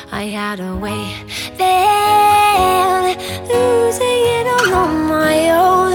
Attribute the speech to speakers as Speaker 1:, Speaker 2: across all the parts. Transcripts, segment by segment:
Speaker 1: I had a way then, losing it all on my own.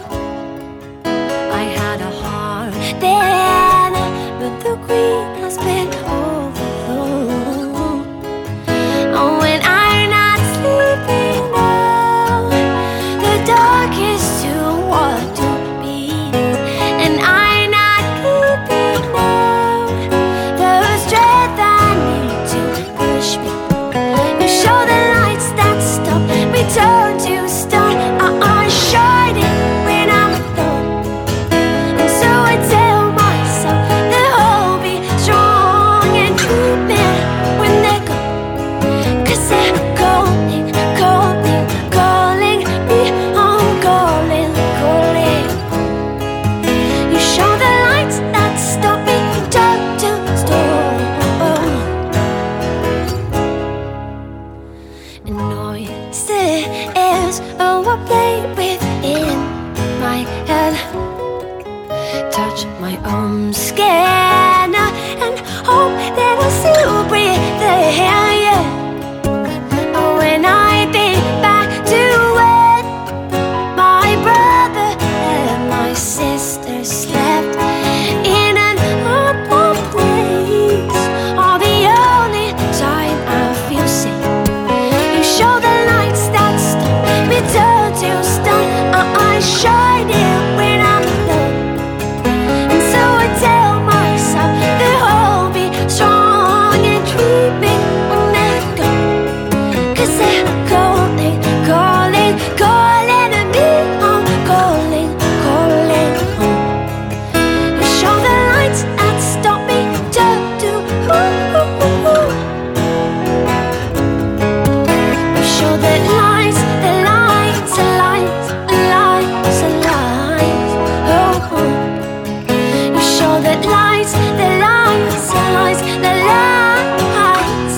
Speaker 1: I had a heart then, but the green has been overthrown. Oh, when I'm not sleeping now, the dark is too hard to beat, and I'm not keeping now the strength I need to push me. You show the lights that stop me, turn to stone. I'm shining when I'm alone, and so I tell myself that I'll be strong and keep me when they go. 'Cause they're calling, calling, calling me. I'm calling, calling. You show the lights that stop me, turn to stone. And noises, oh, I play within my head, touch my own skin, and hope that I'll still breathe there, yeah. Oh, when I think back to when my brother and my sister slept in an unknown place, all the only time I feel safe. You show the lights that stop me, turn to stone. I'm shining when I'm alone, and so I tell myself that I'll be strong and dreaming when they go. 'Cause they're calling, calling, calling to me. I'm calling, calling home. You show the lights that stop me, turn to You show the lights, the lights, the lights, the lights, the lights. Oh, you show the lights, the lights, the lights, the lights.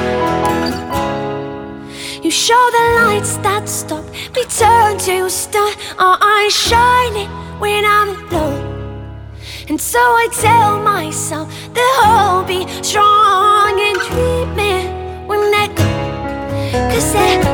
Speaker 1: You show the lights that stop me, turn to stone. I'm shining when I'm alone, and so I tell myself that I'll be strong and dreaming when they go. 'Cause they're